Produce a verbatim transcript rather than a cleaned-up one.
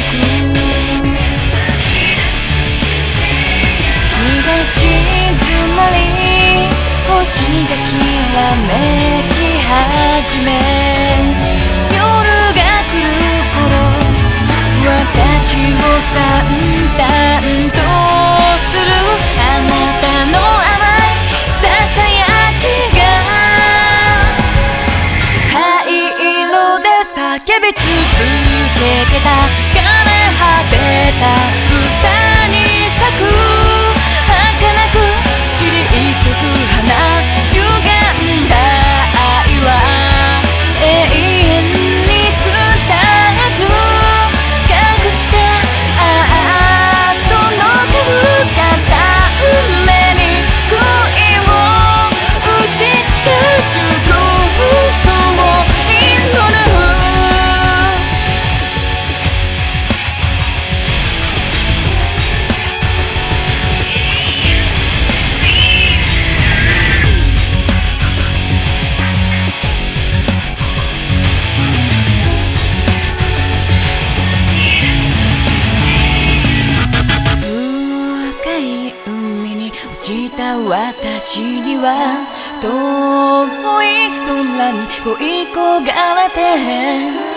日が静まり星がきらめき始め、夜が来る頃私を散々とするあなたの甘いささやきが灰色で叫び続けてた枯れ果てた歌に咲く儚く散り急ぐ花、歪んだ愛は永遠に伝えず隠してああとのける片目に杭を打ちつけ祝福を祈る。私には遠い空に恋焦がれて